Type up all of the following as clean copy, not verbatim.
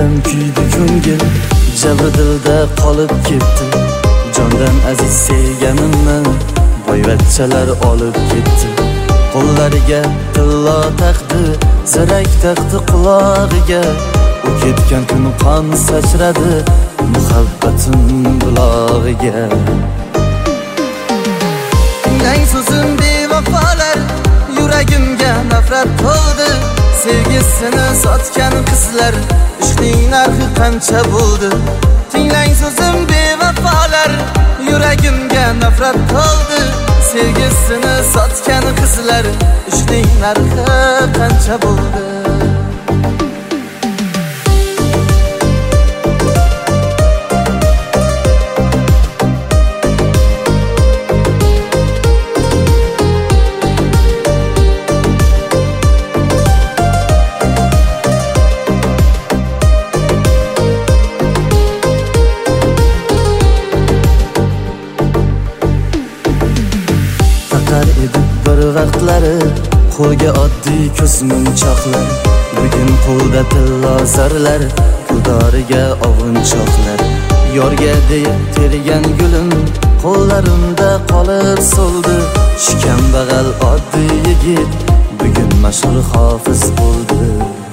bilan kuydi ko'ngil, jabri dilda qolib ketdi. Jondan aziz sevganimni boyvachchalar olib ketdi. Qo'llariga tillo taqdi, zirak taqdi qulog'iga. U ketgan kun qon sachradi muhabbatim bulog'iga. Tinglang so'zim bevafolar, yuragimga nafrat to'ldi. Sevgisini sotgan qizlar, ishning narxi qancha bo'ldi? Tinglang so'zim bevafolar, yuragimga nafrat to'ldi. Sevgisini sotgan qizlar, ishning narxi qancha bo'ldi? Bir vaqtlari qo'lga oddiy ko'zmunchoqlar, bugun qo'lda tillo zarlar, puldoriga ovunchoqlar. Yorga deyib tergan gulim qo'llarimda qolib so'ldi. Shu kambag'al oddiy yigit bugun mashhur hofiz bo'ldi.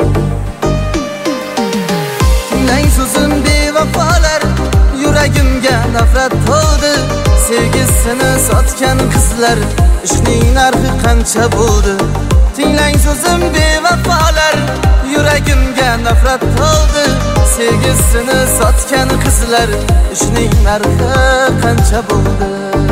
Tinglang so'zim bevafolar, yuragimga nafrat to'ldi. Sevgisini sotgan qizlar, ishning narxi qancha bo'ldi? Tinglang so'zim bevafolar, yuragimga nafrat to'ldi. Sevgisini sotgan qizlar, ishning narxi qancha bo'ldi?